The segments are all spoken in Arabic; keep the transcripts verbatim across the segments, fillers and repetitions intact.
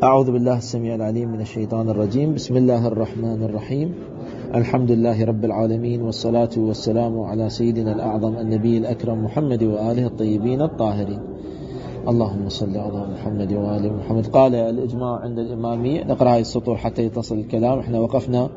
أعوذ بالله السميع العليم من الشيطان الرجيم. بسم الله الرحمن الرحيم. الحمد لله رب العالمين، والصلاة والسلام على سيدنا الأعظم النبي الأكرم محمد وآله الطيبين الطاهرين. اللهم صل على محمد وآل محمد. قال الإجماع عند الإمامية، نقرأ هاي السطور حتى يتصل الكلام، احنا وقفنا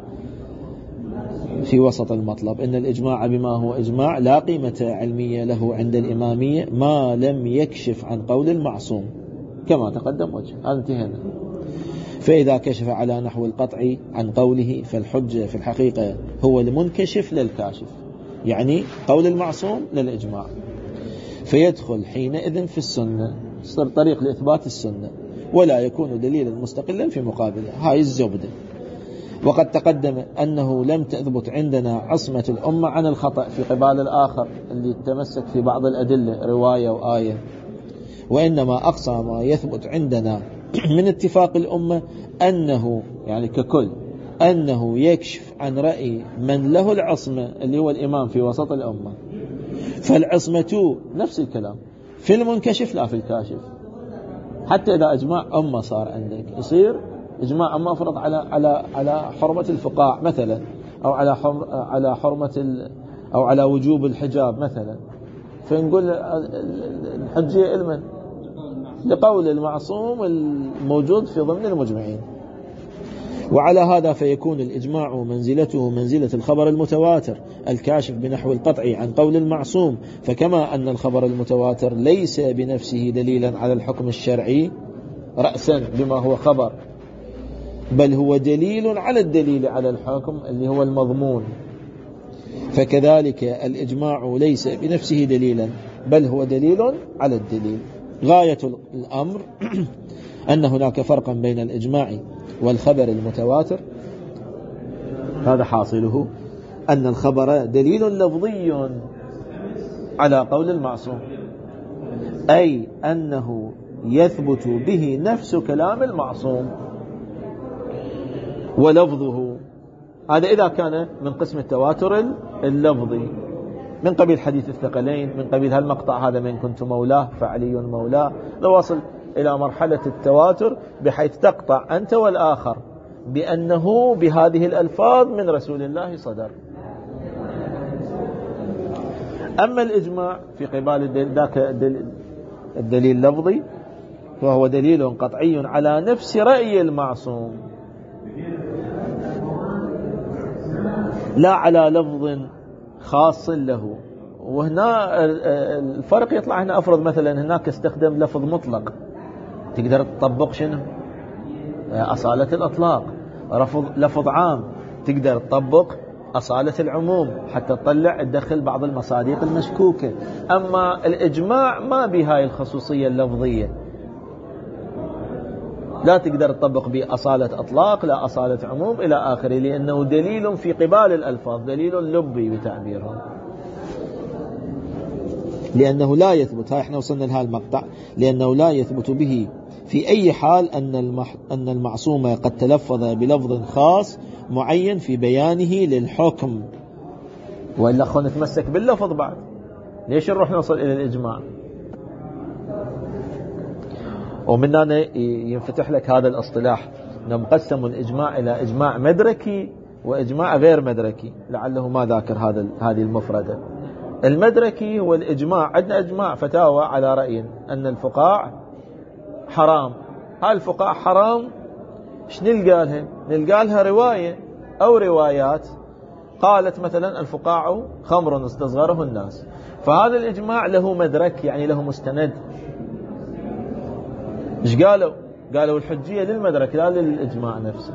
في وسط المطلب. إن الإجماع بما هو إجماع لا قيمة علمية له عند الإمامية ما لم يكشف عن قول المعصوم كما تقدم وجه. انتهينا. فإذا كشف على نحو القطع عن قوله فالحجة في الحقيقة هو المنكشف للكاشف، يعني قول المعصوم للإجماع، فيدخل حينئذ في السنة، صار طريق لإثبات السنة ولا يكون دليلا مستقلا في مقابله. هاي الزبدة. وقد تقدم أنه لم تثبت عندنا عصمة الأمة عن الخطأ في قبال الآخر اللي يتمسك في بعض الأدلة رواية وآية، وإنما أقصى ما يثبت عندنا من اتفاق الأمة أنه يعني ككل أنه يكشف عن رأي من له العصمة اللي هو الإمام في وسط الأمة. فالعصمة نفس الكلام في المنكشف لا في الكاشف. حتى إذا إجماع أمة صار عندك، يصير إجماع أمة أفرض على على على حرمة الفقاع مثلا، أو على حرم على حرمة ال أو على وجوب الحجاب مثلا، فنقول الحجية إلمن لقول المعصوم الموجود في ضمن المجمعين. وعلى هذا فيكون الإجماع منزلته منزلة الخبر المتواتر الكاشف بنحو القطع عن قول المعصوم. فكما أن الخبر المتواتر ليس بنفسه دليلا على الحكم الشرعي رأسا بما هو خبر، بل هو دليل على الدليل على الحكم اللي هو المضمون، فكذلك الإجماع ليس بنفسه دليلا بل هو دليل على الدليل. غاية الأمر أن هناك فرقا بين الإجماع والخبر المتواتر. هذا حاصله أن الخبر دليل لفظي على قول المعصوم، أي أنه يثبت به نفس كلام المعصوم ولفظه. هذا إذا كان من قسم التواتر اللفظي من قبيل حديث الثقلين، من قبيل هالمقطع هذا من كنت مولاه فعلي مولاه، لو وصل إلى مرحلة التواتر بحيث تقطع أنت والآخر بأنه بهذه الألفاظ من رسول الله صدر. أما الإجماع في قبال الدليل ذاك الدليل اللفظي فهو دليل قطعي على نفس رأي المعصوم لا على لفظ خاص له. وهنا الفرق يطلع. هنا أفرض مثلا هناك استخدم لفظ مطلق، تقدر تطبق شنو أصالة الأطلاق. رفض لفظ عام، تقدر تطبق أصالة العموم حتى تطلع تدخل بعض المصادق المشكوكة. أما الإجماع ما بهاي الخصوصية اللفظية، لا تقدر تطبق بأصالة أطلاق لا أصالة عموم إلى آخره، لأنه دليل في قبال الألفاظ، دليل لبي بتعبيرهم، لأنه لا يثبت. هاي احنا وصلنا لهذا المقطع. لأنه لا يثبت به في أي حال أن المح أن المعصوم قد تلفظ بلفظ خاص معين في بيانه للحكم، وإلا خلنا نتمسك باللفظ بعد. ليش نروح نوصل إلى الإجماع؟ ومن هنا ينفتح لك هذا الاصطلاح، نقسم الإجماع إلى إجماع مدركي وإجماع غير مدركي، لعله ما ذاكر هذا هذه المفردة. المدركي هو الإجماع، عندنا إجماع فتاوى على رأي أن الفقاع حرام. هاي الفقاع حرام، ايش نلقى لها؟ نلقى لها رواية أو روايات قالت مثلا الفقاع خمر استصغره الناس، فهذا الإجماع له مدرك، يعني له مستند. ايش قالوا؟ قالوا الحجية للمدرك لا للإجماع نفسه.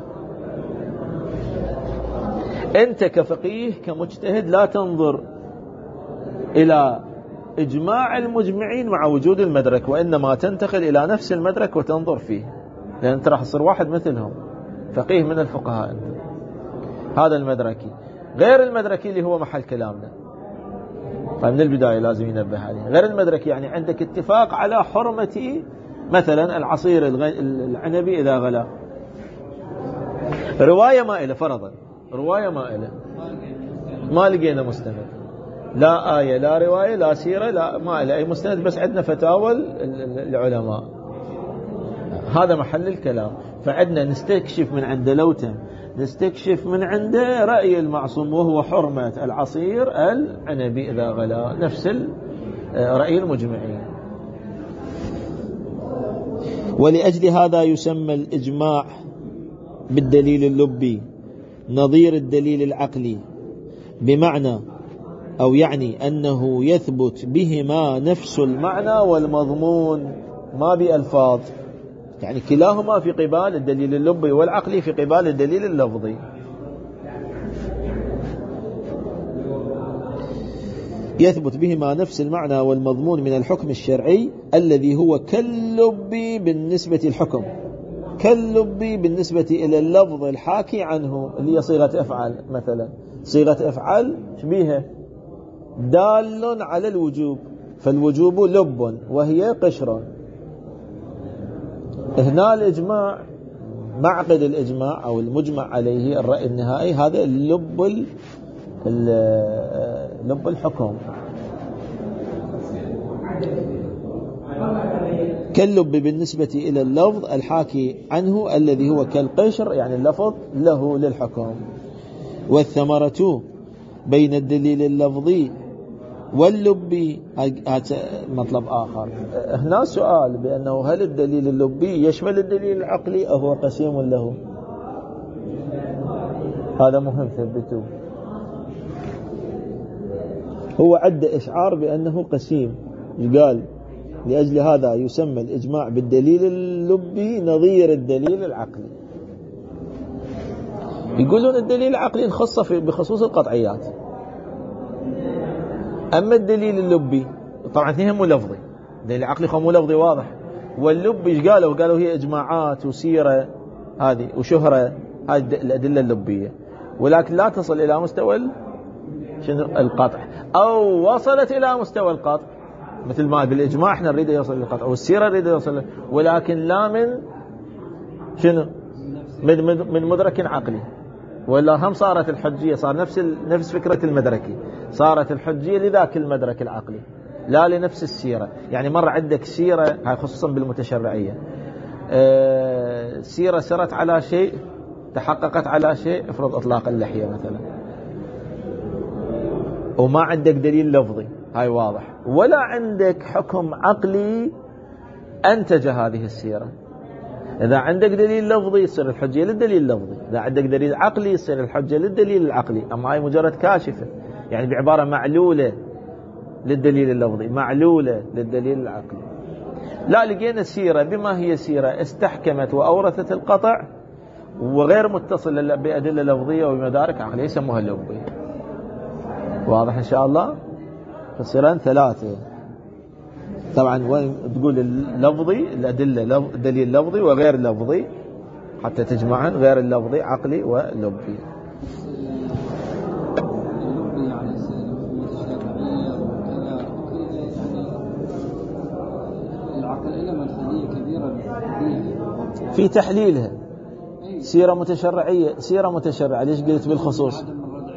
أنت كفقيه كمجتهد لا تنظر إلى إجماع المجمعين مع وجود المدرك، وإنما تنتقل إلى نفس المدرك وتنظر فيه، لأن أنت راح تصير واحد مثلهم، فقيه من الفقهاء أنت. هذا المدركي. غير المدركي اللي هو محل كلامنا، فمن البداية لازم ينبه عليه. غير المدركي يعني عندك اتفاق على حرمة مثلا العصير العنبي إذا غلا، رواية مائلة فرضا، رواية مائلة ما لقينا مستند، لا آية لا رواية لا سيرة لا ما إلى أي مستند، بس عندنا فتاوى العلماء. هذا محل الكلام. فعندنا نستكشف من عنده لوتم، نستكشف من عنده رأي المعصوم وهو حرمة العصير العنبي إذا غلا، نفس رأي المجمعين. ولأجل هذا يسمى الإجماع بالدليل اللبي نظير الدليل العقلي، بمعنى أو يعني أنه يثبت بهما نفس المعنى والمضمون، ما بألفاظ، يعني كلاهما في قبال الدليل اللبي والعقلي في قبال الدليل اللفظي. يثبت بهما نفس المعنى والمضمون من الحكم الشرعي الذي هو كاللبي بالنسبة الحكم، كاللبي بالنسبة إلى اللفظ الحاكي عنه اللي هي صيغة أفعل. مثلا صيغة أفعل شبيهة دال على الوجوب، فالوجوب لب وهي قشر. هنا الإجماع، معقد الإجماع أو المجمع عليه الرأي النهائي، هذا اللب لب الحكم. كاللب بالنسبة إلى اللفظ الحاكي عنه الذي هو كالقشر، يعني اللفظ له للحكم. والثمرة بين الدليل اللفظي واللبي مطلب آخر. هنا سؤال بأنه هل الدليل اللبي يشمل الدليل العقلي أو هو قسيم له؟ هذا مهم ثبتوه. هو عد إشعار بأنه قسيم، قال لأجل هذا يسمى الإجماع بالدليل اللبي نظير الدليل العقلي. يقولون الدليل العقلي نخص بخصوص القطعيات، أما الدليل اللبي طبعا اثنين مو لفظي، الدليل العقلي مو لفظي واضح، واللبي ايش قالوا؟ قالوا هي إجماعات وسيرة هذه وشهرة، هذه الأدلة اللبية، ولكن لا تصل إلى مستوى شنو القطع، أو وصلت إلى مستوى القطع مثل ما بالإجماع احنا نريد يوصل للقطع، والسيرة نريد يوصل، ولكن لا من شنو من من مدرك عقلي، ولا هم صارت الحجية، صار نفس نفس فكرة المدركي، صارت الحجية لذاك المدرك العقلي لا لنفس السيرة. يعني مرة عندك سيرة، هاي خصوصا بالمتشرعية، أه سيرة سرت على شيء، تحققت على شيء، افرض اطلاق اللحية مثلا، وما عندك دليل لفظي، هاي واضح، ولا عندك حكم عقلي أنتج هذه السيرة. إذا عندك دليل لفظي يصير الحجة للدليل اللفظي، إذا عندك دليل عقلي يصير الحجة للدليل العقلي. أما هاي مجرد كاشفة، يعني بعبارة معلولة للدليل اللفظي، معلولة للدليل العقلي. لا، لقينا سيرة بما هي سيرة استحكمت وأورثت القطع وغير متصلة بأدلة لفظية وبمدارك عقلية، يسموها اللبية. واضح إن شاء الله؟ فالصيران ثلاثة طبعا، وين تقول اللفظي الأدلة دليل لفظي وغير لفظي حتى تجمعن، غير اللفظي عقلي ولبي. في تحليلها سيرة متشرعية، سيرة متشرعة. ليش قلت بالخصوص؟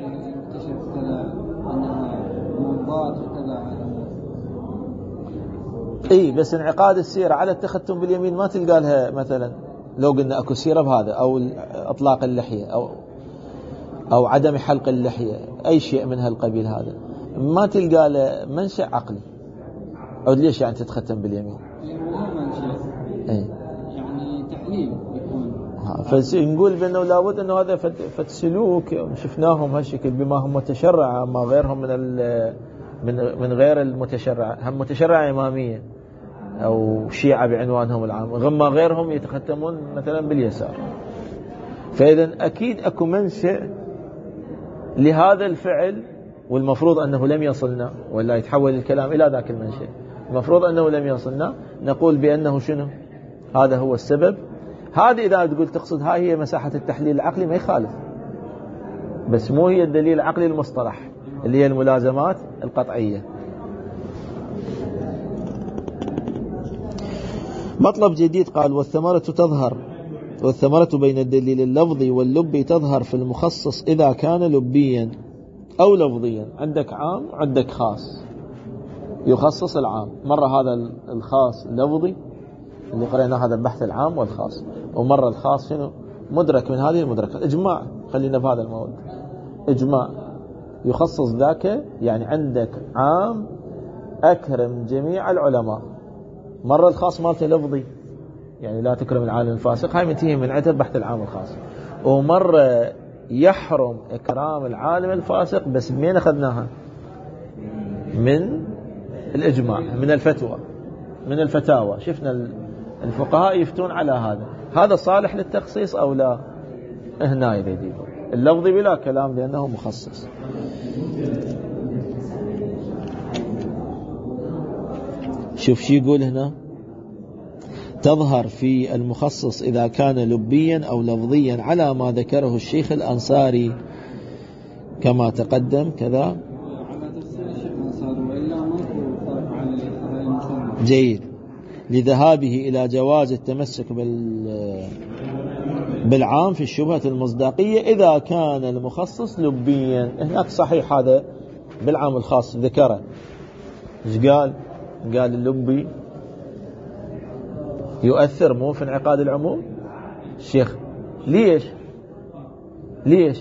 اي بس انعقاد السيرة على التختم باليمين ما تلقى لها، مثلا لو قلنا اكو سيرة بهذا، او اطلاق اللحية، او او عدم حلق اللحية، اي شيء من هالقبيل، هذا ما تلقى له منشأ عقلي. او ليش يعني تتختم باليمين؟ اي يعني تحليل يكون، فنقول بانه لابد انه هذا فتسلوك شفناهم هالشكل بما هم متشرع، اما غيرهم من من من غير المتشرع، هم متشرع إمامية أو شيعة بعنوانهم العام، غما غيرهم يتختمون مثلا باليسار. فإذا أكيد أكو منشأ لهذا الفعل، والمفروض أنه لم يصلنا، ولا يتحول الكلام إلى ذاك المنشأ، المفروض أنه لم يصلنا، نقول بأنه شنو هذا هو السبب. هذه إذا تقول تقصد هاي هي مساحة التحليل العقلي ما يخالف، بس مو هي الدليل العقلي المصطلح اللي هي الملازمات القطعية. مطلب جديد قال: والثمرة تظهر، والثمرة بين الدليل اللفظي واللبي تظهر في المخصص إذا كان لبيا أو لفظيا. عندك عام عندك خاص، يخصص العام، مرة هذا الخاص لفظي اللي قرأنا هذا البحث العام والخاص، ومرة الخاص شنو مدرك من هذه المدركات. إجماع، خلينا بهذا الموضوع، إجماع يخصص ذاك، يعني عندك عام أكرم جميع العلماء، مرة الخاص مالته لفظي يعني لا تكرم العالم الفاسق، هاي منتهي من عدة بحث العام الخاص، ومرة يحرم إكرام العالم الفاسق، بس منين أخذناها؟ من الإجماع، من الفتوى، من الفتاوى. شفنا الفقهاء يفتون على هذا، هذا صالح للتخصيص أو لا؟ هنا يريد اللفظ بلا كلام لأنه مخصص. شوف شي يقول هنا: تظهر في المخصص إذا كان لبيا أو لفظيا على ما ذكره الشيخ الأنصاري كما تقدم كذا. جيد. لذهابه إلى جواز التمسك بال بالعام في الشبهة المصداقية إذا كان المخصص لبيا. هناك صحيح هذا بالعام الخاص ذكره. إيش قال؟ قال اللبي يؤثر مو في انعقاد العموم. الشيخ ليش ليش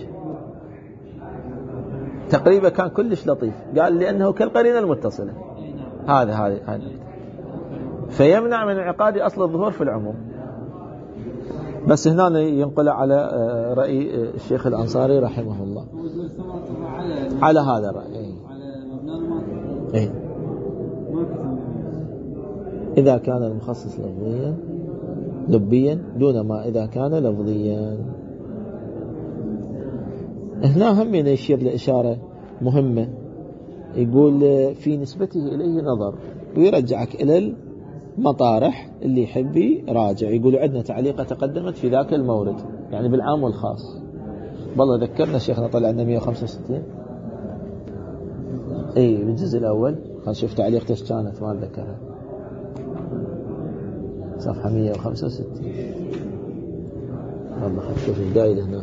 تقريبا كان كلش لطيف، قال لأنه كالقرينة المتصلة. هذا هذا هذا فيمنع من انعقاد أصل الظهور في العموم. بس هنا ينقل على رأي الشيخ الأنصاري رحمه الله على هذا الرأي. إيه؟ إذا كان المخصص لفظيا لبيا دون ما إذا كان لفظيا. هنا هم يشير لإشارة مهمة، يقول في نسبته إليه نظر، ويرجعك إلى المطارح اللي يحب راجع. يقول عندنا تعليقة تقدمت في ذاك المورد، يعني بالعام والخاص. والله ذكرنا شيخنا طلع لنا مئة وخمسة وستين اي بالجزء الأول. خلينا نشوف تعليق ايش كانت، ما ذكرها. صفحة مئة وخمسة وستين. والله خلينا نشوف الدايل هناك.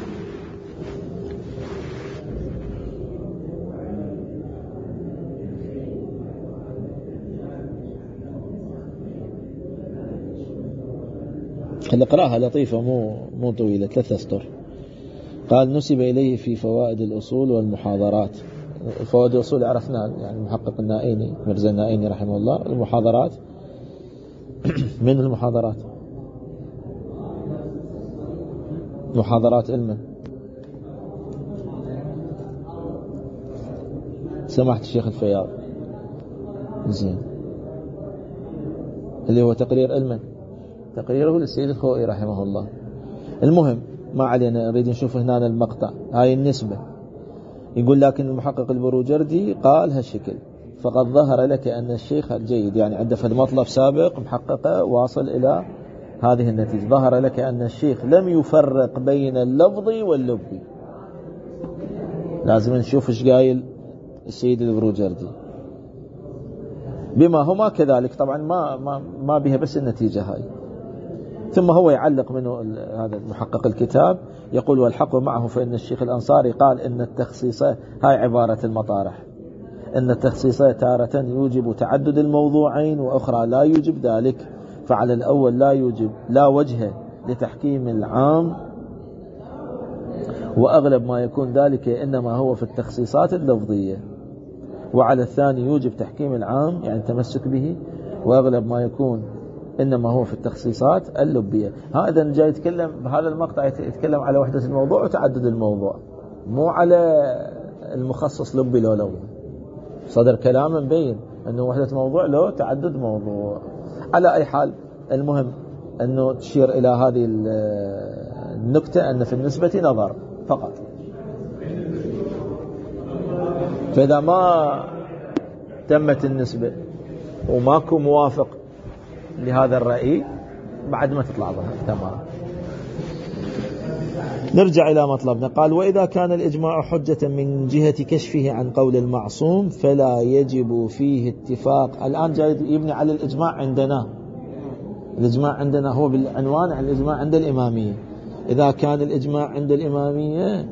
القراءة لطيفة مو مو طويلة، ثلاثة أسطر. قال: نسب إليه في فوائد الأصول والمحاضرات. فوائد الأصول عرفنا، يعني المحقق النائيني مرزا النائيني رحمه الله. المحاضرات من المحاضرات محاضرات علما سماحة الشيخ الفياض، زين، اللي هو تقرير علما، تقريره للسيد الخوئي رحمه الله. المهم ما علينا، نريد نشوف هنا المقطع. هاي النسبة. يقول: لكن المحقق البروجردي قال هالشكل، فقد ظهر لك أن الشيخ الجيد، يعني عنده فد مطلب سابق محققه واصل إلى هذه النتيجة. ظهر لك أن الشيخ لم يفرق بين اللفظي واللبي. لازم نشوف ايش قايل السيد البروجردي بما هما كذلك. طبعا ما ما ما بها بس النتيجة هاي. ثم هو يعلق منه هذا المحقق الكتاب، يقول: والحق معه فإن الشيخ الأنصاري قال إن التخصيص، هاي عبارة المطارح، إن التخصيص تارة يوجب تعدد الموضوعين وأخرى لا يوجب ذلك. فعلى الأول لا يوجب لا وجه لتحكيم العام، وأغلب ما يكون ذلك إنما هو في التخصيصات اللفظية. وعلى الثاني يوجب تحكيم العام، يعني التمسك به، وأغلب ما يكون إنما هو في التخصيصات اللبية. هذا جاي يتكلم بهذا المقطع، يتكلم على وحدة الموضوع وتعدد الموضوع، مو على المخصص لبي لو لو صدر كلام مبين أنه وحدة موضوع لو تعدد موضوع. على أي حال، المهم أنه تشير إلى هذه النكتة، أن في النسبة نظر فقط. فإذا ما تمت النسبة وماكو موافق لهذا الرأي، بعد ما تطلع ظهر تمام. نرجع إلى مطلبنا. قال: وإذا كان الإجماع حجة من جهة كشفه عن قول المعصوم فلا يجب فيه اتفاق. الآن جاي يبني على الإجماع عندنا. الإجماع عندنا هو بالعنوان عن الإجماع عند الإمامية. إذا كان الإجماع عند الإمامية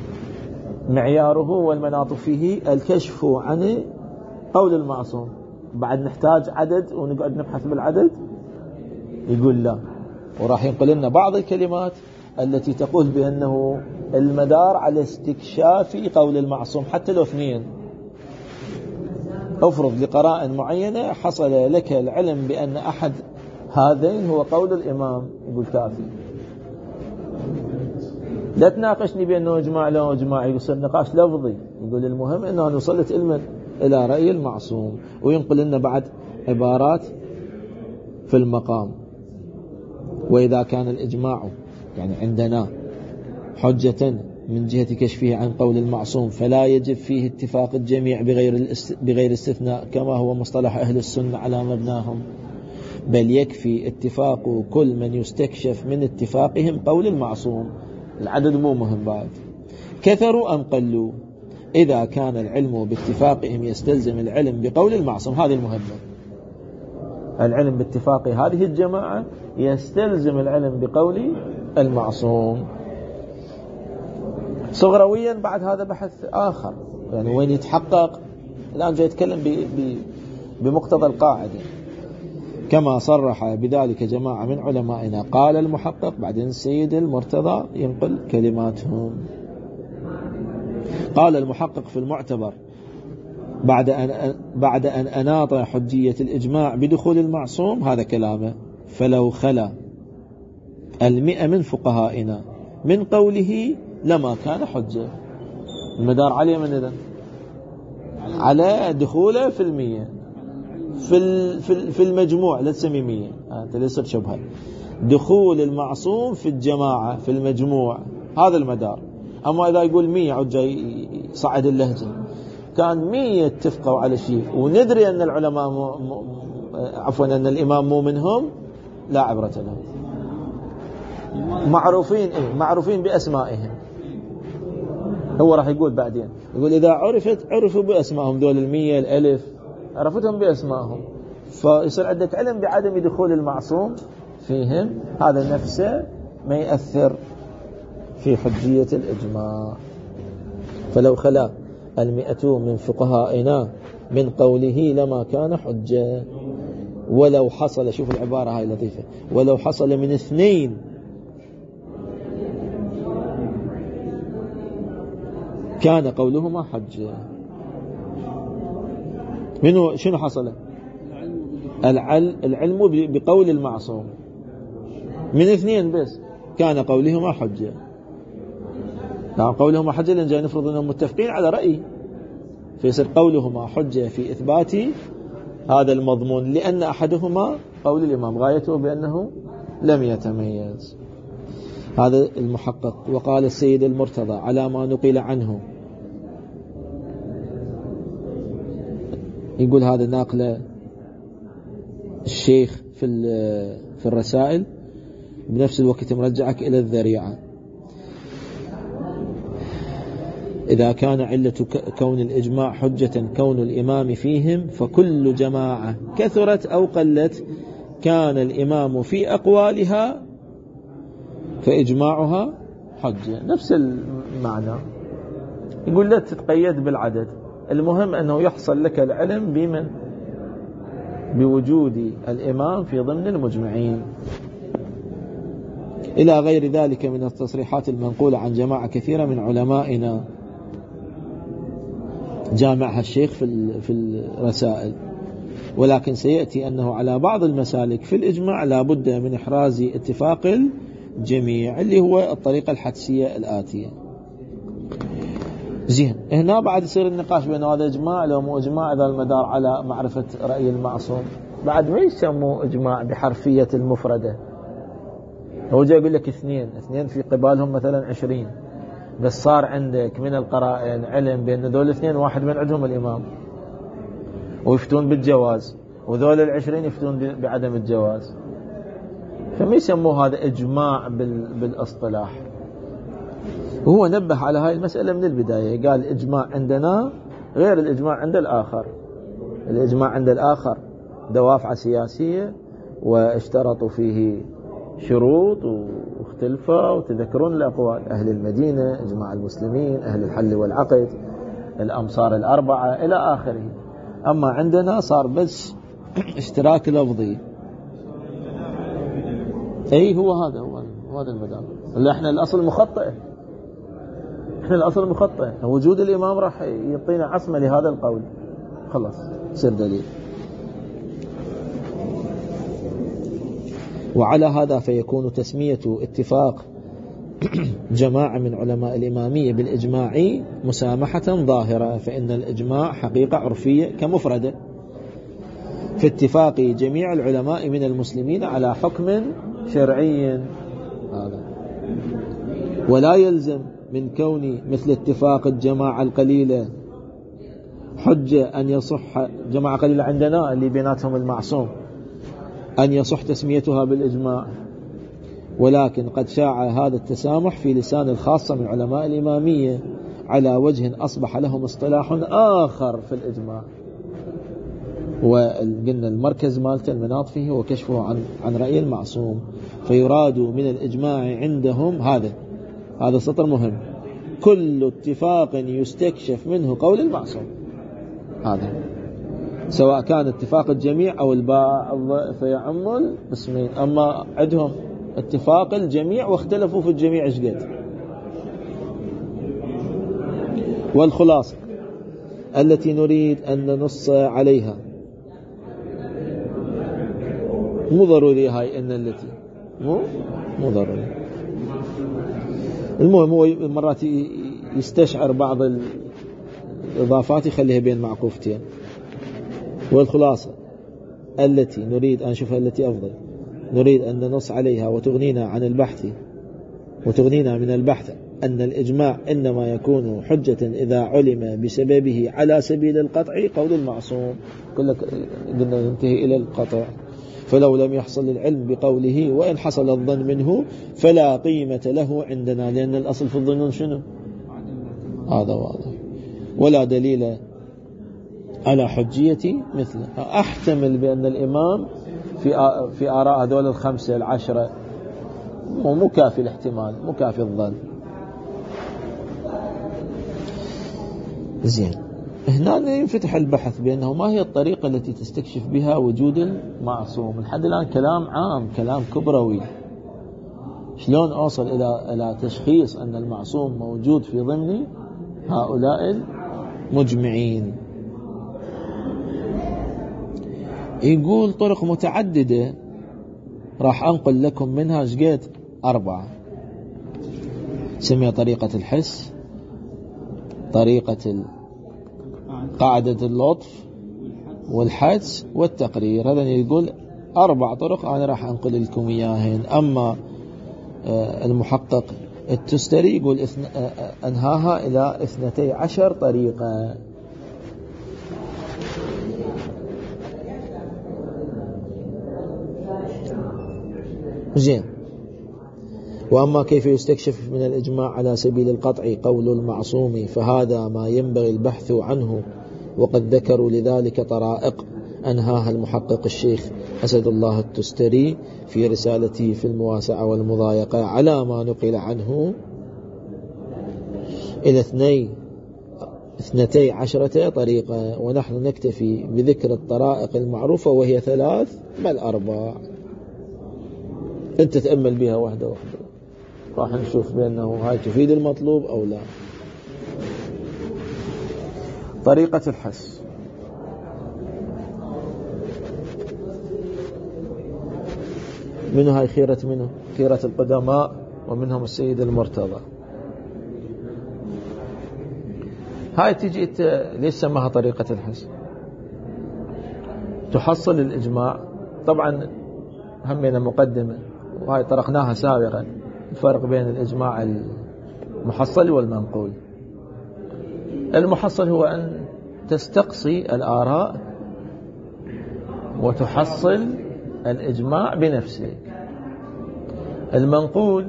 معياره والمناط فيه الكشف عن قول المعصوم، بعد نحتاج عدد ونقعد نبحث بالعدد؟ يقول لا. وراح ينقل لنا بعض الكلمات التي تقول بأنه المدار على استكشاف قول المعصوم حتى لو اثنين. افرض لقراء معينة حصل لك العلم بأن أحد هذين هو قول الإمام، يقول كافي. لا تناقشني بأنه إجماع لا إجماع، يصير نقاش لفظي. يقول المهم أنه أنا وصلت علما إلى رأي المعصوم. وينقل لنا بعد عبارات في المقام: وإذا كان الإجماع يعني عندنا حجة من جهة كشفه عن قول المعصوم فلا يجب فيه اتفاق الجميع بغير بغير استثناء كما هو مصطلح أهل السنة على مبناهم، بل يكفي اتفاق كل من يستكشف من اتفاقهم قول المعصوم. العدد مو مهم بعد، كثروا أم قلوا، إذا كان العلم باتفاقهم يستلزم العلم بقول المعصوم. هذه المهمة، العلم باتفاق هذه الجماعة يستلزم العلم بقول المعصوم. صغرويا بعد هذا بحث آخر، يعني وين يتحقق. الآن جاي يتكلم بمقتضى القاعدة كما صرح بذلك جماعة من علمائنا. قال المحقق، بعدين السيد المرتضى ينقل كلماتهم. قال المحقق في المعتبر بعد أن بعد أن أناط حجية الإجماع بدخول المعصوم، هذا كلامه: فلو خلا المئة من فقهائنا من قوله لما كان حجة. المدار عليه من إذن على دخوله في المية في في المجموع، لا تسمي مية أنت ليس شبهة. دخول المعصوم في الجماعة في المجموع هذا المدار. أما إذا يقول مية عد جاي صعد اللهجة، كان مية اتفقوا على شيء وندري أن العلماء مو مو عفوا أن الإمام مو منهم، لا عبرة لهم. معروفين إيه؟ معروفين بأسمائهم. هو راح يقول بعدين، يقول إذا عرفت عرفوا بأسمائهم، دول المية الألف عرفتهم بأسمائهم، فيصير عندك علم بعدم دخول المعصوم فيهم. هذا نفسه ما يأثر في حجية الإجماع. فلو خلا المئة من فقهائنا من قوله لما كان حجة. ولو حصل، شوف العبارة هاي لطيفة، ولو حصل من اثنين كان قولهما حجة. منه شنو حصل؟ العلم بقول المعصوم من اثنين بس كان قولهما حجة. نعم قولهما حجة لأن جاي نفرض أنهم متفقين على رأي، فيصير قولهما حجة في إثبات هذا المضمون، لأن أحدهما قول الإمام غايته بأنه لم يتميز. هذا المحقق. وقال السيد المرتضى على ما نقل عنه، يقول هذا ناقل الشيخ في في الرسائل، بنفس الوقت مرجعك إلى الذريعة. إذا كان علة كون الإجماع حجة كون الإمام فيهم، فكل جماعة كثرت أو قلت كان الإمام في أقوالها فإجماعها حجة. نفس المعنى. يقول لا تتقيد بالعدد، المهم أنه يحصل لك العلم بمن؟ بوجود الإمام في ضمن المجمعين. إلى غير ذلك من التصريحات المنقولة عن جماعة كثيرة من علمائنا، جامعها الشيخ في في الرسائل. ولكن سيأتي أنه على بعض المسالك في الإجماع لا بد من إحراز اتفاق الجميع، اللي هو الطريقة الحدسية الآتية. زين، هنا بعد يصير النقاش بين هذا إجماع لو مو إجماع، إذا المدار على معرفة رأي المعصوم. بعد ما يسموه إجماع بحرفية المفردة. هو جاي يقول لك اثنين اثنين في قبالهم مثلا عشرين، بس صار عندك من القرائن علم بأن دول الاثنين واحد من عندهم الإمام ويفتون بالجواز، وذول العشرين يفتون بعدم الجواز، فما يسموه هذا إجماع بالاصطلاح. وهو نبه على هاي المسألة من البداية، قال إجماع عندنا غير الإجماع عند الآخر. الإجماع عند الآخر دوافع سياسية واشترطوا فيه شروط واختلفوا، وتذكرون الأقوال أهل المدينة، إجماع المسلمين، أهل الحل والعقد، الأمصار الأربعة إلى آخره. أما عندنا صار بس اشتراك لفظي. أي هو هذا هو هذا المدار اللي احنا الأصل مخطئ، احنا الأصل مخطئ. وجود الإمام راح يعطينا عصمة لهذا القول، خلاص يصير دليل. وعلى هذا فيكون تسمية اتفاق جماعة من علماء الإمامية بالإجماع مسامحة ظاهرة، فإن الإجماع حقيقة عرفية كمفردة في اتفاق جميع العلماء من المسلمين على حكم شرعي. هذا ولا يلزم من كون مثل اتفاق الجماعة القليلة حجة أن يصح جماعة قليلة عندنا اللي بيناتهم المعصوم أن يصح تسميتها بالإجماع، ولكن قد شاع هذا التسامح في لسان الخاصة من علماء الإمامية على وجه أصبح لهم اصطلاح آخر في الإجماع. وقلنا المركز مالته المناط فيه وكشفه عن عن رأي المعصوم، فيراد من الإجماع عندهم هذا هذا سطر مهم: كل اتفاق يستكشف منه قول المعصوم. هذا سواء كان اتفاق الجميع أو الباء فيعم الاسمين. أما عندهم اتفاق الجميع واختلفوا في الجميع ايش قد. والخلاصة التي نريد أن ننص عليها، مو ضروري هاي إن التي مو مو ضروري. المهم هو مرات يستشعر بعض الإضافات يخليها بين معقوفتين. والخلاصة التي نريد أن نشوفها التي أفضل نريد أن ننص عليها وتغنينا عن البحث وتغنينا من البحث أن الإجماع إنما يكون حجة إذا علم بسببه على سبيل القطع قول المعصوم. قلنا ينتهي إلى القطع. فلو لم يحصل العلم بقوله وإن حصل الظن منه فلا قيمة له عندنا، لأن الأصل في الظنون شنو؟ هذا واضح. ولا دليل على حجية مثله. أحتمل بأن الإمام في في آراء هذول الخمسة العشرة مو كافي الاحتمال، مو كافي الظن. زين، هنا ينفتح البحث بأنه ما هي الطريقة التي تستكشف بها وجود المعصوم. لحد الآن كلام عام، كلام كبروي. شلون أوصل إلى إلى تشخيص أن المعصوم موجود في ضمن هؤلاء المجمعين؟ يقول طرق متعددة، راح أنقل لكم منها شقيت أربعة. سميها طريقة الحس، طريقة قاعدة اللطف والحدس والتقرير. هذا يقول أربع طرق، أنا راح أنقل لكم إياهن. أما المحقق التستري يقول أنهاها إلى اثنتي عشر طريقة. زين. وأما كيف يستكشف من الإجماع على سبيل القطع قول المعصوم فهذا ما ينبغي البحث عنه، وقد ذكروا لذلك طرائق أنهاها المحقق الشيخ أسد الله التستري في رسالته في المواسعة والمضايقة على ما نقل عنه إلى اثني اثنتي عشرة طريقة، ونحن نكتفي بذكر الطرائق المعروفة وهي ثلاث بل أربع. أنت تأمل بها واحدة واحدة، راح نشوف بأنه هاي تفيد المطلوب أو لا. طريقة الحس. منه هاي خيرة منه خيرة القدماء، ومنهم السيد المرتضى. هاي تجي ليش سماها طريقة الحس؟ تحصل الإجماع. طبعا همنا مقدمة وهاي طرقناها سابقا، الفرق بين الإجماع المحصل والمنقول. المحصل هو أن تستقصي الآراء وتحصل الإجماع بنفسك. المنقول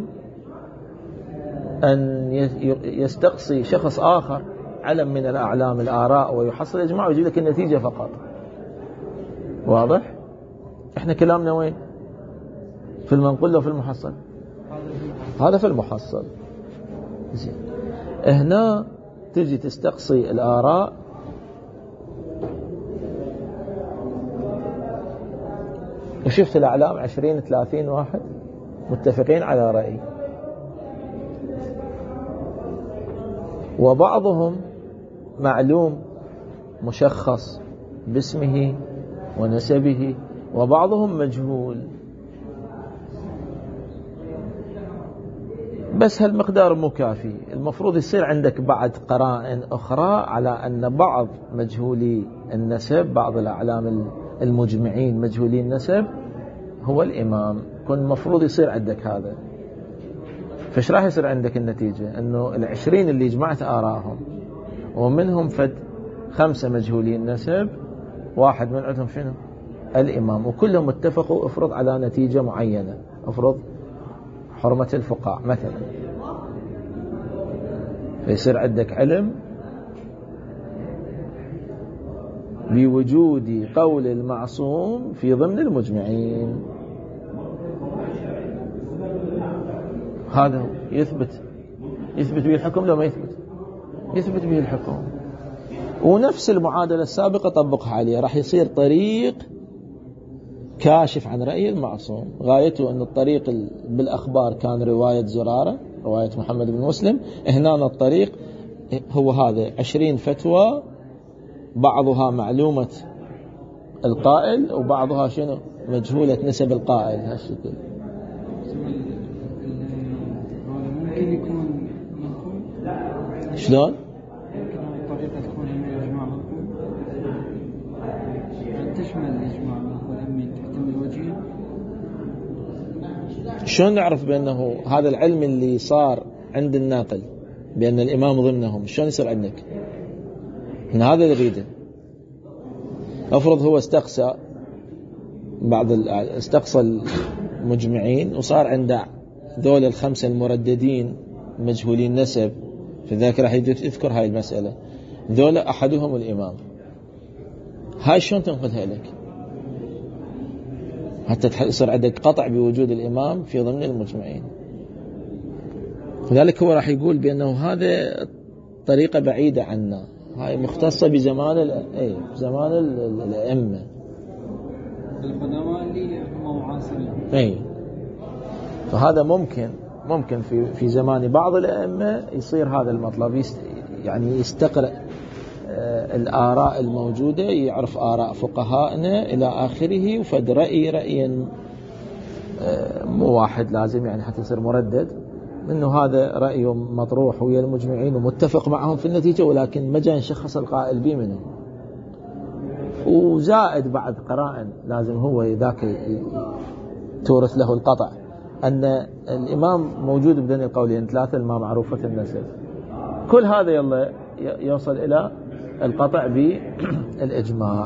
أن يستقصي شخص آخر علم من الأعلام الآراء ويحصل الإجماع ويجي لك النتيجة فقط. واضح؟ إحنا كلامنا وين؟ في المنقول وفي المحصل؟ هذا في المحصل. زين. هنا تجي تستقصي الآراء وشفت الأعلام عشرين ثلاثين واحد متفقين على رأي، وبعضهم معلوم مشخص باسمه ونسبه، وبعضهم مجهول. بس هالمقدار مو كافي، المفروض يصير عندك بعد قرائن أخرى على أن بعض مجهولي النسب، بعض الأعلام المجمعين مجهولي النسب هو الإمام. كن المفروض يصير عندك هذا. فايش راح يصير عندك النتيجة؟ أنه العشرين اللي جمعت آراهم ومنهم فد خمسة مجهولين نسب، واحد من عندهم شنو؟ الإمام، وكلهم اتفقوا افرض على نتيجة معينة، افرض حرمة الفقاع مثلا. فيصير عندك علم بوجود قول المعصوم في ضمن المجمعين. هذا يثبت يثبت به الحكم لو ما يثبت يثبت به الحكم. ونفس المعادلة السابقة طبقها عليه، راح يصير طريق كاشف عن رأي المعصوم. غايته أن الطريق بالأخبار كان رواية زرارة، رواية محمد بن مسلم. هنا الطريق هو هذا عشرين فتوى، بعضها معلومة القائل وبعضها شنو؟ مجهولة نسب القائل. هالشكل ممكن يكون شلون؟ الطريقة تكون هي إجماع تشمل الإجماع والأمين تحتمل وجهين. شلون نعرف بأنه هذا العلم اللي صار عند الناقل بأن الإمام ضمنهم شلون يصير عندك؟ إن هذا اللي يريده. أفرض هو استقصى بعض استقصى المجمعين وصار عنده دول الخمسة المرددين مجهولين نسب، في ذاك راح يذكر هاي المسألة، دول أحدهم الإمام. هاي شلون تنقلها لك حتى يصير عندك قطع بوجود الإمام في ضمن المجمعين؟ لذلك هو راح يقول بأنه هذا طريقة بعيدة عنا، هاي مختصة بزمان اي زمان الأئمة القدماء اللي هم معاصرين. اي فهذا ممكن ممكن في في زمان بعض الأئمة يصير هذا المطلب، يست يعني يستقرأ آه الآراء الموجودة، يعرف آراء فقهائنا إلى آخره، وفد رأي رأيا آه مو واحد لازم يعني حتى يصير مردد، إنه هذا رأي مطروح ويا المجمعين ومتفق معهم في النتيجة، ولكن ما جاء نشخص القائل به منه. وزائد بعد قرائن لازم هو ذاك تورث له القطع أن الإمام موجود بدون القولين ثلاثة الما معروفة النسب. كل هذا يلا يوصل إلى القطع بالإجماع.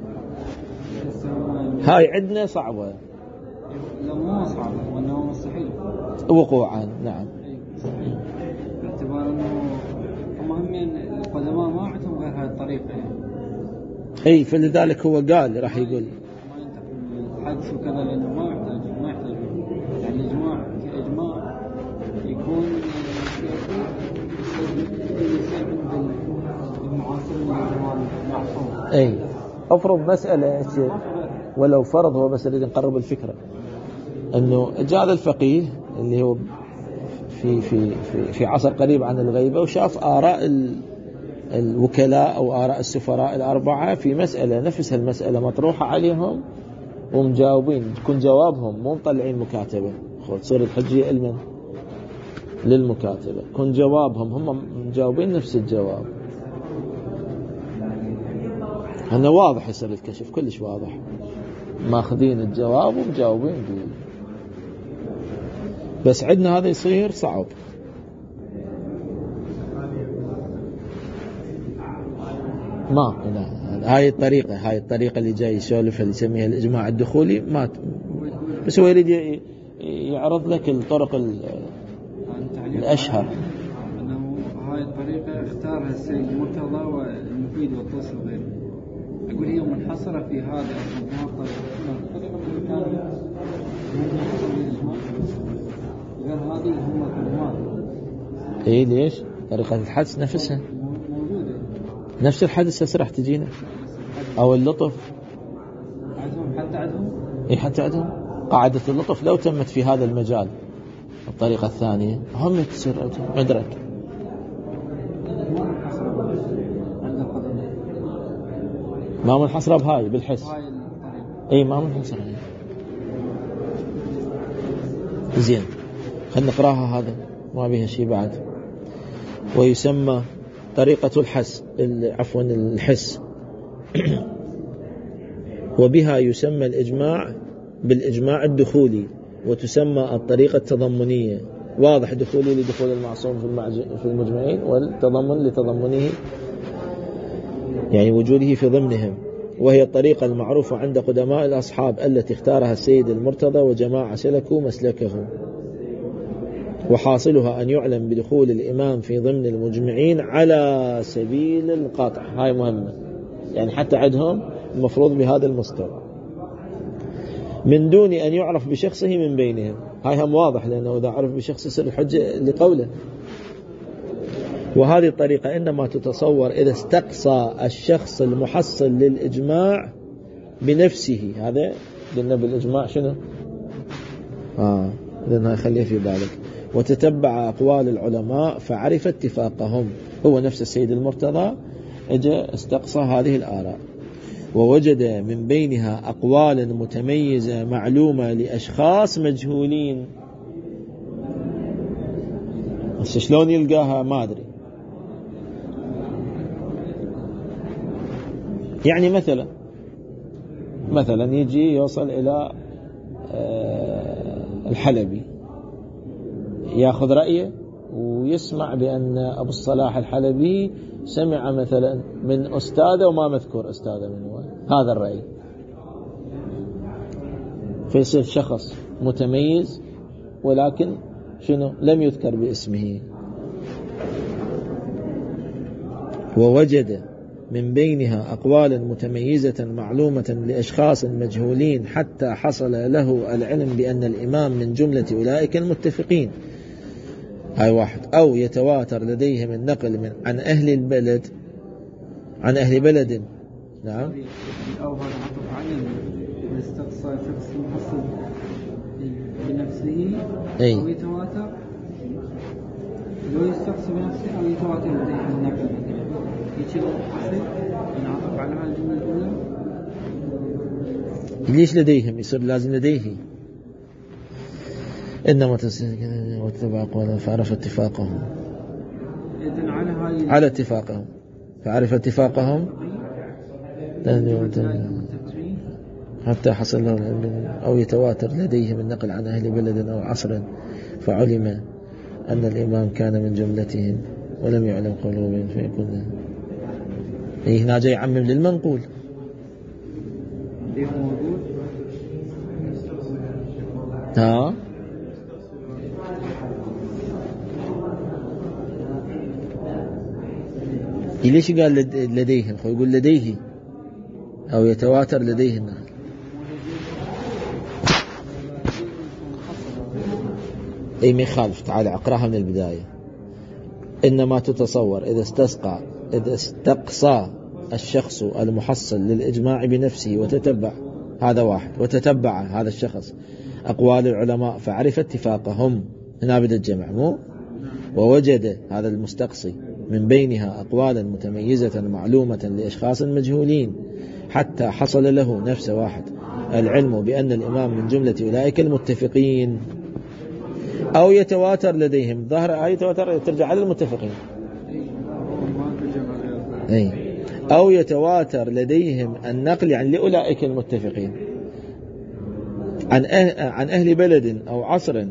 هاي عندنا صعبة، لا مو صعبة وأنه مستحيل وقوعا. نعم، باعتبار أنه هم القدماء ما عندهم غير هاي الطريقة يعني. أي فلذلك هو قال راح يقول ما ينتقل الحدث وكذا لأنه ما يحتاج ما يحتاج يعني الإجماع كإجماع يكون يصير عند المعاصرين المعصوم. أي أفرض مسألة ولو فرض، هو بس الذي نقرب الفكرة أنه جاء هذا الفقيه اللي هو في في في في عصر قريب عن الغيبة وشاف آراء الوكلاء أو آراء السفراء الأربعة في مسألة، نفس المسألة مطروحة عليهم ومجاوبين، تكون جوابهم مو مطلعين مكاتبة، تصير الحجية علما للمكاتبة، كون جوابهم هم مجاوبين نفس الجواب. هنا واضح يصير الكشف كلش واضح، ماخذين الجواب ومجاوبين به. بس عندنا هذا يصير صعب. ما هاي الطريقة هاي الطريقة اللي جاي يسولف اللي يسميها الإجماع الدخولي ما ت... بس هو يريد يعرض لك الطرق الأشهر. أنه هاي الطريقة اختارها السيد مرتضى والمفيد والطوس وغيره، أقول هي منحصرة في هذا الطريقة الثانية غير هذه هم الكلمات. إيه ليش؟ طريقة الحدث نفسها موجودة، نفس الحدث هسه راح تجينا، أو اللطف عندهم حتى عندهم إيه حتى عندهم قاعدة اللطف لو تمت في هذا المجال الطريقة الثانية هم تصير مدرك. ما منحصرة بهاي بالحس. اي ما منحصرة. زين خلنا نقراها هذا ما بيها شيء بعد. ويسمى طريقة الحس عفوا الحس وبها يسمى الإجماع بالإجماع الدخولي، وتسمى الطريقة التضمنية. واضح، دخولي لدخول المعصوم في المجمعين، والتضمن لتضمنه يعني وجوده في ضمنهم. وهي الطريقة المعروفة عند قدماء الأصحاب التي اختارها السيد المرتضى وجماعة سلكوا مسلكه، وحاصلها أن يعلم بدخول الإمام في ضمن المجمعين على سبيل القطع. هاي مهمة، يعني حتى عندهم المفروض بهذا المستوى من دون أن يعرف بشخصه من بينهم. هاي هم واضح، لأنه إذا عرف بشخصه يصير الحجة لقوله. وهذه الطريقة إنما تتصور إذا استقصى الشخص المحصل للإجماع بنفسه. هذا قلنا بالإجماع شنو؟ آه لأنها خليه في بالك. وتتبع أقوال العلماء فعرف اتفاقهم. هو نفس السيد المرتضى اجى استقصى هذه الآراء ووجد من بينها أقوال متميزة معلومة لأشخاص مجهولين. بس شلون يلقاها ما أدري. يعني مثلا مثلا يجي يوصل إلى الحلبي يأخذ رأيه ويسمع بأن أبو الصلاح الحلبي سمع مثلا من أستاذه وما مذكور أستاذه من هو، هذا الرأي، فيصير شخص متميز ولكن شنو لم يذكر باسمه. ووجد من بينها أقوال متميزة معلومة لأشخاص مجهولين حتى حصل له العلم بأن الإمام من جملة أولئك المتفقين. هاي واحد. أو يتواتر لديهم النقل من عن أهل البلد عن أهل بلد. نعم. أو هذا عطف عليه استقصى شخص محصل بنفسه. أي. أو يتواتر لو يستقصى بنفسه أو يتواتر لديهم النقل يشيل حصل ينعطف على هذه الجملة الأولى. ليش لديهم يصير لازم لديه؟ إنما واتبع أقوالهم فعرف اتفاقهم. على اتفاقهم فعرف اتفاقهم حتى حصل له أو يتواتر لديهم النقل عن أهل بلد أو عصر فعلم أن الإمام كان من جملتهم ولم يعلم قلوبهم فيكون إيه هنا جاي يعمم للمنقول. ها ليش قال لديهم؟ خو يقول لديه أو يتواتر لديه النقل. أي ما يخالف. تعال أقرأها من البداية. إنما تتصور إذا استسقى إذا استقصى الشخص المحصل للإجماع بنفسه وتتبع هذا واحد وتتبع هذا الشخص أقوال العلماء فعرف اتفاقهم. هنا بدأ الجمع مو ووجد هذا المستقصي من بينها أقوالا متميزة معلومة لأشخاص مجهولين حتى حصل له نفس واحد العلم بأن الإمام من جملة أولئك المتفقين. أو يتواتر لديهم ظهر آية يتواتر ترجع على المتفقين. أي. أو يتواتر لديهم النقل يعني لأولئك المتفقين عن أهل, عن أهل بلد أو عصر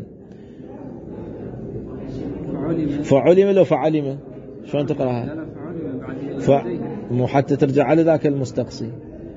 فعلم لو فعلم شلون تقرأها؟ مو حتى ترجع على ذاك المستقصي.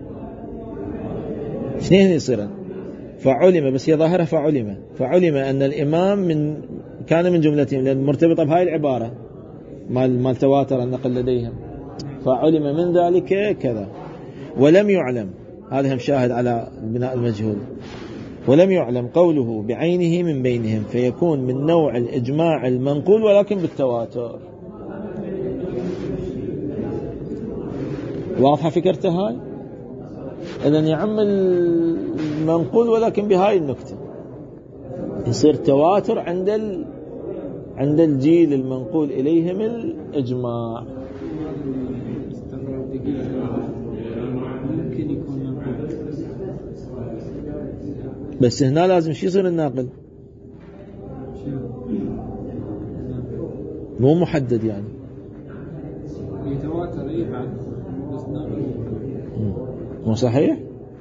شنين يصير؟ فعلم بس هي ظاهرة فعلم فعلم أن الإمام من كان من جملتهم لأن مرتبطة بهاي العبارة مال مال تواتر النقل لديهم. فعلم من ذلك كذا ولم يعلم. هذا هم شاهد على بناء المجهول. ولم يعلم قوله بعينه من بينهم فيكون من نوع الإجماع المنقول ولكن بالتواتر. واضحة فكرتها هاي؟ إذن يعم المنقول ولكن بهاي النكتة، يصير تواتر عند ال... عند الجيل المنقول إليهم الإجماع. ممكن يكون منقول، بس هنا لازم شو يصير الناقل مو محدد يعني يتواتر اي بعد بس ناقل مو صحيح،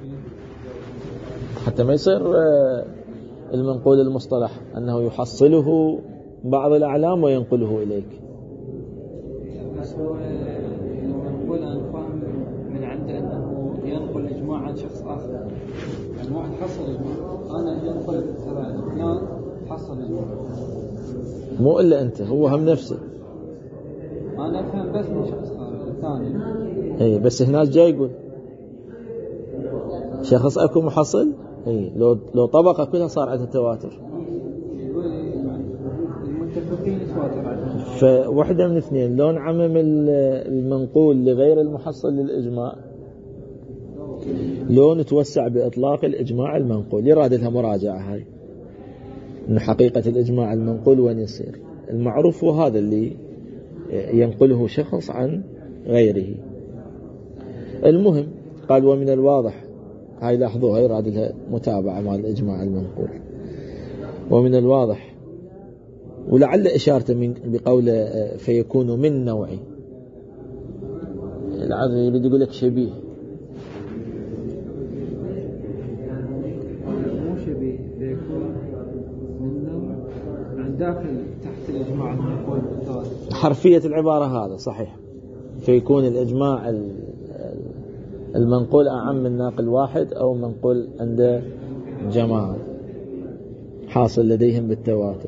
حتى ما يصير المنقول المصطلح أنه يحصله بعض الأعلام وينقله إليك. بس هو المنقول أنا فاهم من عنده أنه ينقل إجماع عن شخص آخر، يعني واحد حصل إجماع أنا ينقل ترى فلان حصل إجماع، مو إلا أنت، هو هم نفسه. أنا أفهم بس من شخص ثاني. أي بس هناك جاي يقول شخص أكو محصل، أي لو لو طبقة كلها صار عندها تواتر. يقول المتفقين يتواتر عليهم. فوحدة من اثنين، لون عمم المنقول لغير المحصل للإجماع، لون توسع بإطلاق الإجماع المنقول. يراد لها مراجعة هاي إن حقيقة الإجماع المنقول وين يصير. المعروف هو هذا اللي ينقله شخص عن غيره. المهم قال ومن الواضح، هاي لاحظوها يراد لها متابعة مع الإجماع المنقول. ومن الواضح، ولعل إشارة من بقول فيكون من نوعي، العظم يريد يقول لك شبيه، مو شبيه، فيكون من نوع عن داخل تحت الإجماع المنقول بالتواتر. حرفية العبارة هذا صحيح، فيكون الإجماع المنقول أعم من ناقل واحد أو منقول عند جماعة حاصل لديهم بالتواتر.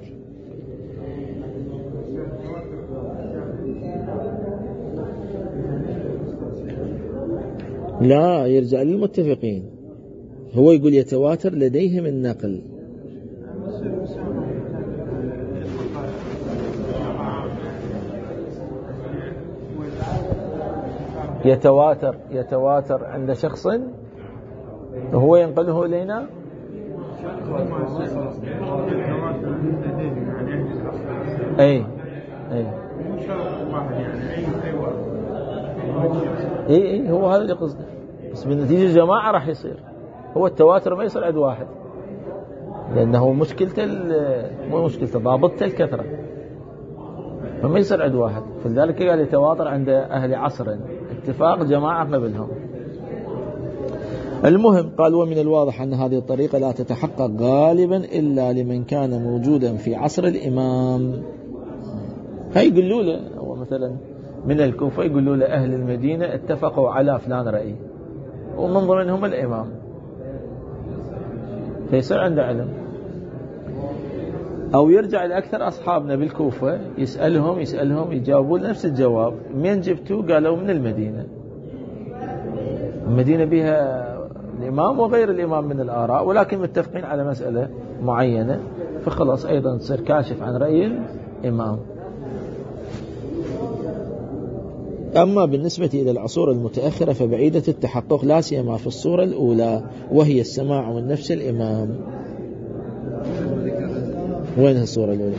لا، يرجع للمتفقين، هو يقول يتواتر لديهم النقل. يتواتر يتواتر عند شخص وهو ينقله إلينا. أي أي اي اي هو هذا اللي قصده، بس بالنتيجة الجماعة راح يصير. هو التواتر ما يصير عند واحد، لأنه مشكلته مو مشكلته ضابطته الكثرة، فما يصير عند واحد. فلذلك قال يتواتر عند أهل عصر، اتفاق جماعة قبلهم. المهم قال ومن الواضح أن هذه الطريقة لا تتحقق غالبا إلا لمن كان موجودا في عصر الإمام. هاي يقولوا له هو مثلا من الكوفة، يقولوا له أهل المدينة اتفقوا على فلان رأي ومن ضمنهم الإمام، فيصير عنده علم. أو يرجع لأكثر أصحابنا بالكوفة يسألهم يسألهم يجاوبون نفس الجواب. من جبتوا؟ قالوا من المدينة. المدينة بها الإمام وغير الإمام من الآراء، ولكن متفقين على مسألة معينة، فخلاص أيضا تصير كاشف عن رأي الإمام. أما بالنسبة إلى العصور المتأخرة فبعيدة التحقق، لا سيما في الصورة الأولى وهي السماع من نفس الإمام. وين الصورة الأولى؟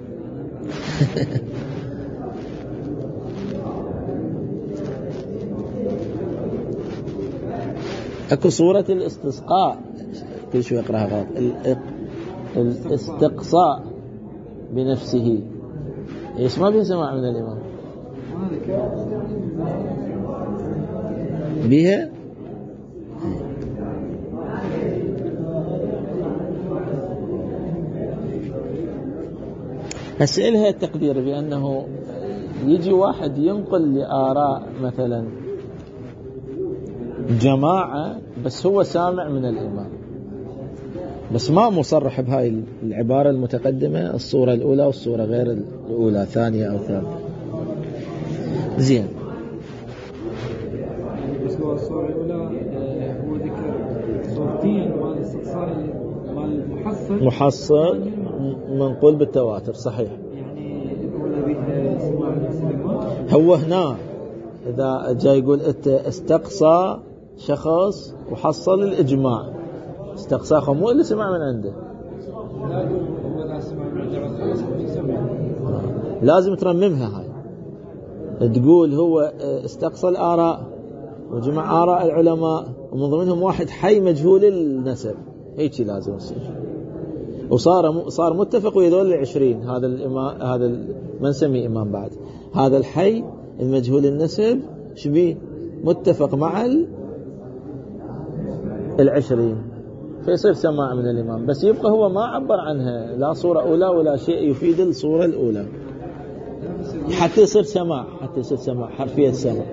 أكو صورة الاستسقاء، كل شوي يقرأها غلط. الاستقصاء بنفسه، إيش ما بها سماع من الإمام بها. أسألها التقدير بأنه يجي واحد ينقل لآراء مثلا جماعة، بس هو سامع من الإمام، بس ما مصرح بهاي العبارة المتقدمة، الصورة الأولى والصورة غير الأولى، ثانية أو ثالثة. زين. بس هو الصورة الأولى هو ذكر صورتين مال الاستقصاء مال المحصل محصل منقول بالتواتر، صحيح. يعني الأولى بها سماع نفس الإمام. هو هنا إذا جاي يقول استقصى شخص وحصل الإجماع استقصاخه مو اللي سمع من عنده، لازم ترممها هاي، تقول هو استقصى الآراء وجمع آراء العلماء ومن ضمنهم واحد حي مجهول النسب، هيك لازم يصير. وصار صار متفق ويا ذول العشرين، هذا الإمام، هذا ما نسميه إمام بعد، هذا الحي المجهول النسب شبيه متفق مع العشرين، فيصير سماع من الإمام، بس يبقى هو ما عبر عنها لا صورة أولى ولا شيء يفيد الصورة الأولى، حتى يصير سماع، حتى يصير سماع حرفية سماع.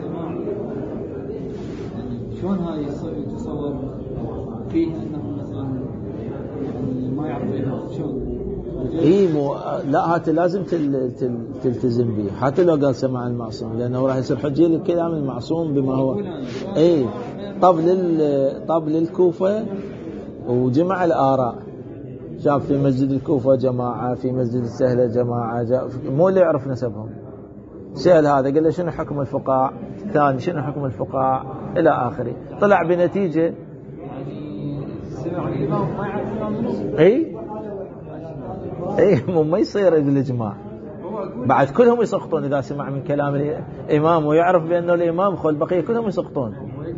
شلون هاي يتصور فيه أنه مثلا يعني ما يعرف إنه شلون؟ إيه مو لا هات لازم تل تل تلتزم به حتى لو قال سماع المعصوم، لأنه راح يصير حجة للكلام المعصوم بما هو. إيه طبل طبل الكوفة وجمع الآراء، شاف في مسجد الكوفة جماعة، في مسجد السهلة جماعة، مو اللي يعرف نسبهم. سأل هذا قال له شنو حكم الفقاع، الثاني شنو حكم الفقاع، إلى آخره، طلع بنتيجة يعني سمع الإمام ما يعرف الإمام. أي أي مو ما يصير بالإجماع، بعد كلهم يسقطون إذا سمع من كلام الإمام ويعرف بأنه الإمام خل البقية كلهم يسقطون.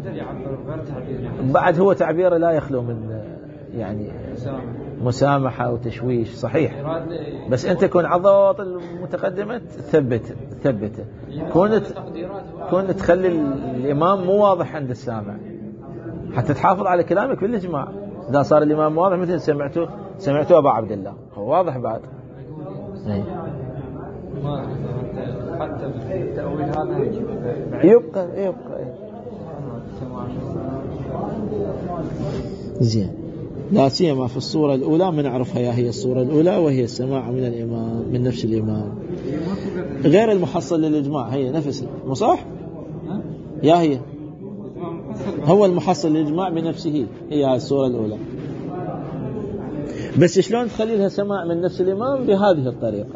بعد هو تعبيره لا يخلو من يعني مسامحة وتشويش صحيح، بس أنت كون عضوط المتقدمة ثبت ثبته، كونت كونت تخلي الإمام مو واضح عند السامع حتى تحافظ على كلامك بالإجماع. إذا صار الإمام واضح مثل سمعته سمعته أبا عبد الله هو واضح بعد. أي. حتى التأويل هذا يبقى يبقى زين، لا سيما في الصورة الأولى من نعرفها يا هي الصورة الأولى وهي السماع من الإمام من نفس الإمام غير المحصل للإجماع، هي نفسها مو صح؟ يا هي هو المحصل للإجماع بنفسه، هي الصورة الأولى، بس شلون تخلي لها سماع من نفس الإمام بهذه الطريقة؟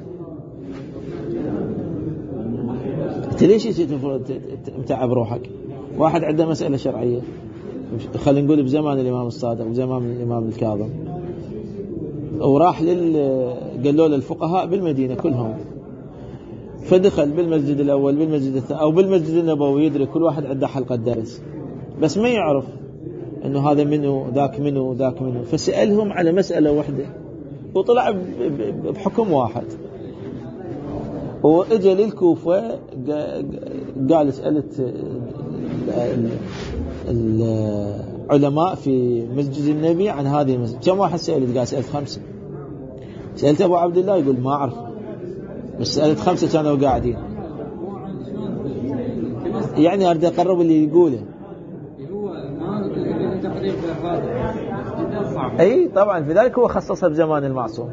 ليش تتعب روحك؟ واحد عنده مسألة شرعية، خلينا نقول بزمان الإمام الصادق بزمان الإمام الكاظم، وراح لل قالوا له الفقهاء بالمدينة كلهم، فدخل بالمسجد الأول بالمسجد الثاني أو بالمسجد النبوي يدري كل واحد عنده حلقة درس، بس ما يعرف إنه هذا منه ذاك منه ذاك منه، فسألهم على مسألة واحدة وطلع بحكم واحد، وإجا للكوفة قال سألت العلماء في مسجد النبي عن هذه المسجد، كم واحد سألت؟ قال سألت خمسة. سألت أبو عبد الله يقول ما أعرف، بس سألت خمسة كانوا قاعدين، يعني أريد أقرب اللي يقوله. أي طبعا في ذلك هو خصصها بزمان المعصوم.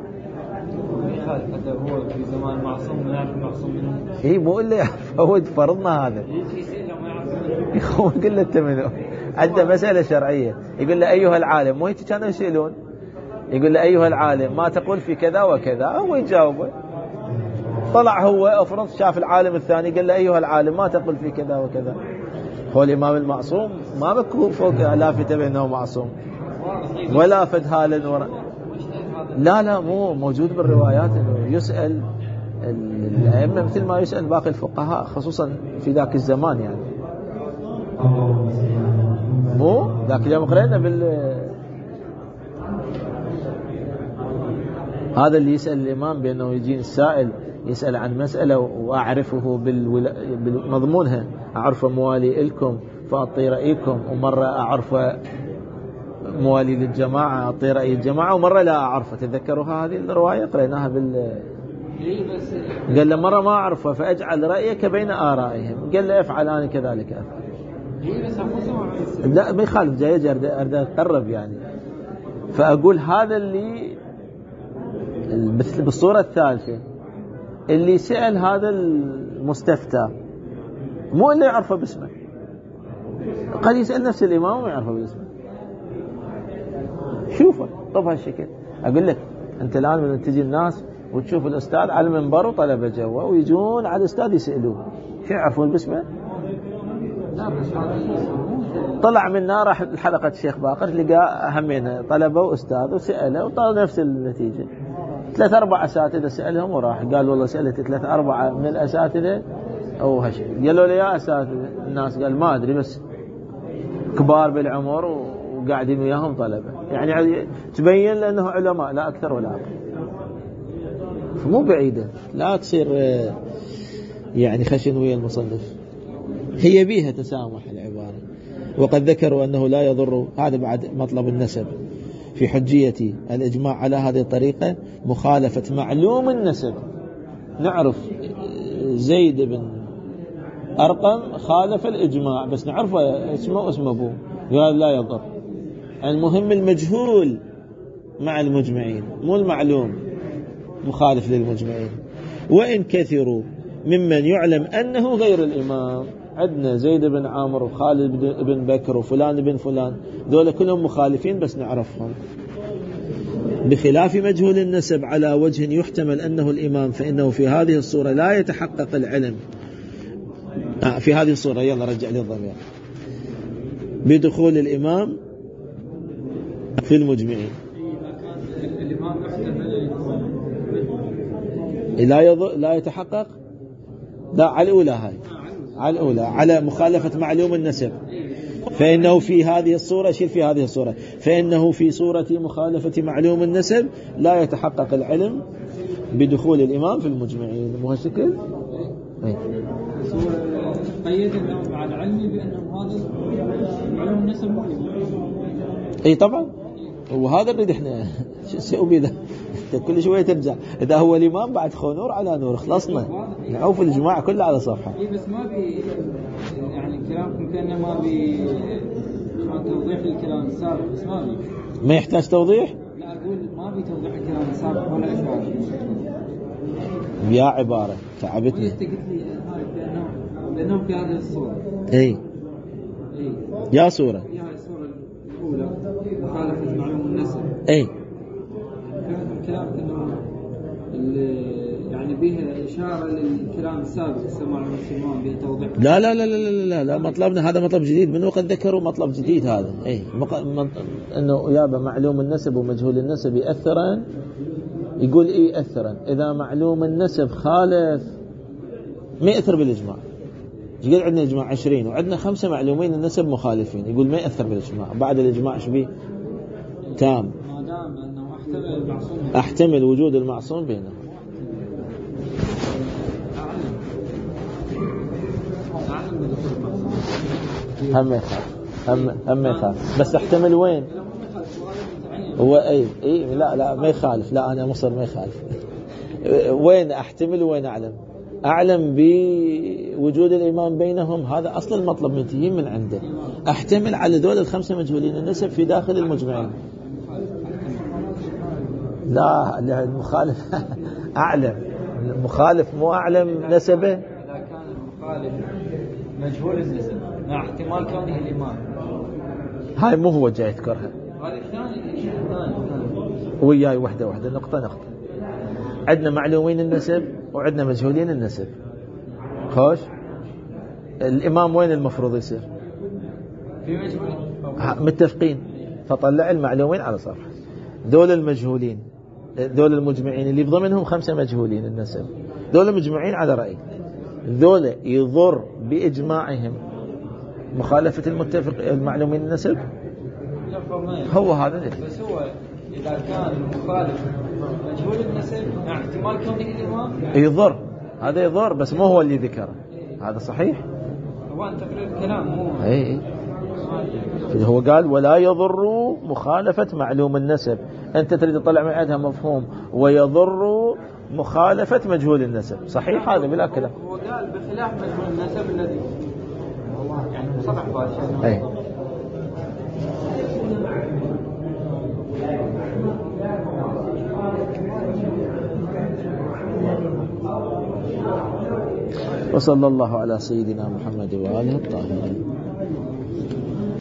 حتى هو في زمان المعصوم ما يعرف المعصوم منه. إيه مو اللي يعرف، هو فرضنا هذا. هو يقول له أنت منه عنده مسألة شرعية، يقول له أيها العالم، مو هيك كانوا يسألون، يقول له أيها العالم ما تقول في كذا وكذا، هو يجاوبه. طلع هو أفرض شاف العالم الثاني قال له أيها العالم ما تقول في كذا وكذا، هو الإمام المعصوم ما بكو فوق لافتة بأنه معصوم ولا فد هالا ورا، لا لا مو موجود بالروايات إنه يسأل الأئمة مثل ما يسأل باقي الفقهاء، خصوصا في ذاك الزمان يعني، مو ذاك اليوم قرأنا بال هذا اللي يسأل الإمام بأنه يجين السائل يسأل عن مسألة وأعرفه بالولا... بمضمونها، أعرف موالي لكم فأعطي رأيكم، ومرة أعرف موالي للجماعة أعطي رأي الجماعة، ومرة لا أعرفه. تذكروها هذه الرواية قرأناها بال قال له مرة ما أعرفه فأجعل رأيك بين آرائهم، قال له افعل أنا كذلك أفعل. لا ما يخالف، جاي أرد أقرب يعني، فأقول هذا اللي بالصورة الثالثة اللي سأل هذا المستفتى مو اللي يعرفه باسمه، قد يسأل نفس الإمام وما يعرفه باسمه. شوفه طب هالشكل، أقول لك أنت الآن من تجي الناس وتشوف الأستاذ على المنبر وطلبة جوا ويجون على الأستاذ يسألوه، شو يعرفون باسمه؟ لا بس هذا طلع منها راح حلقة الشيخ باقر لقى همين طلبة وأستاذ وسأله وطلع نفس النتيجة. ثلاث أربع أساتذة سألهم وراح قال والله سألت ثلاث أربعة من الأساتذة أو هالشيء. قالوا لي يا أساتذة الناس قال ما أدري بس كبار بالعمر وقاعدين وياهم طلبة يعني تبين لأنه علماء لا أكثر ولا أقل. فمو بعيدة لا تصير يعني خشن ويا المصنف. هي بيها تسامح العبارة. وقد ذكروا أنه لا يضر هذا بعد مطلب النسب في حجية الإجماع على هذه الطريقة مخالفة معلوم النسب. نعرف زيد بن أرقم خالف الإجماع بس نعرف اسمه واسم أبوه قال لا يضر. المهم المجهول مع المجمعين مو المعلوم مخالف للمجمعين. وإن كثروا ممن يعلم أنه غير الإمام عندنا زيد بن عامر وخالد بن بكر وفلان بن فلان دول كلهم مخالفين بس نعرفهم. بخلاف مجهول النسب على وجه يحتمل أنه الإمام فإنه في هذه الصورة لا يتحقق العلم آه في هذه الصورة يلا رجع لي الضمير بدخول الإمام في المجمعين. لا يض... لا يتحقق لا على الأولى هاي على الأولى على مخالفة معلوم النسب فإنه في هذه الصورة شيل في هذه الصورة فإنه في صورة مخالفة معلوم النسب لا يتحقق العلم بدخول الإمام في المجمعين. مو هالشكل؟ قيد مع العلم بأنه هذا معلوم النسب مو اي طبعا وهذا نريد احنا شو بيده كل شويه ترجع اذا هو الامام بعد خو نور على نور خلصنا نعوف الجماعه كلها على صفحه. اي بس ما بي يعني كلامكم كانه ما بي توضيح للكلام السابق بس ما بي ما يحتاج توضيح. لا اقول ما بي توضيح الكلام السابق ولا اثبات يا عباره تعبتني. انت قلت لي هاي بانه بانه في هذه الصوره اي اي يا صوره هي هاي الصوره الاولى مخالفه معلوم النسب. اي كلام انه يعني بها اشاره للكلام السابق السماع والسماع به توضيح. لا لا لا لا لا لا, لا مطلبنا هذا مطلب جديد من وقت ذكروا مطلب جديد هذا. اي مق... من... انه يابا معلوم النسب ومجهول النسب ياثران يقول ايه ياثران اذا معلوم النسب خالف ما ياثر بالاجماع. يقول عندنا اجماع عشرين وعندنا خمسه معلومين النسب مخالفين يقول ما ياثر بالاجماع. بعد الاجماع ايش بيه تام ما دام انه احتمل المعصوم احتمل وجود المعصوم بينهم. هم يخاف هم هم يخاف بس احتمل وين هو اي اي لا لا ما يخالف لا انا مصر ما يخالف وين احتمل وين اعلم اعلم بوجود الامام بينهم. هذا اصل المطلب منتهي من عنده. احتمل على دول الخمسه مجهولين النسب في داخل المجمعين. لا المخالف اعلم المخالف مو اعلم نسبه. اذا كان المخالف مجهول النسب مع احتمال كونه الامام هاي مو هو جاي يذكرها. هذا الثاني الشيء الثاني وياي وحده وحده نقطه نقطه. عندنا معلومين النسب وعندنا مجهولين النسب. خوش الامام وين المفروض يصير في مجهولين متفقين فطلع المعلومين على صفحه. دول المجهولين دول المجمعين اللي بضمنهم خمسه مجهولين النسب دول مجمعين على رأي دول يضر بإجماعهم مخالفة المتفق المعلومين النسب. هو هذا دليل. بس هو إذا كان المخالف مجهول النسب مع احتمال كونه الإمام يضر هذا يضر بس مو هو اللي ذكره. هذا صحيح هو أن تقرير الكلام مو اي هو قال ولا يضر مخالفة معلوم النسب. أنت تريد تطلع من عندها مفهوم ويضر مخالفة مجهول النسب. صحيح هذا بلا كلام. هو قال بخلاف مجهول النسب الذي يعني مصرح بهذا أي وصلى الله على سيدنا محمد وآله الطاهرين.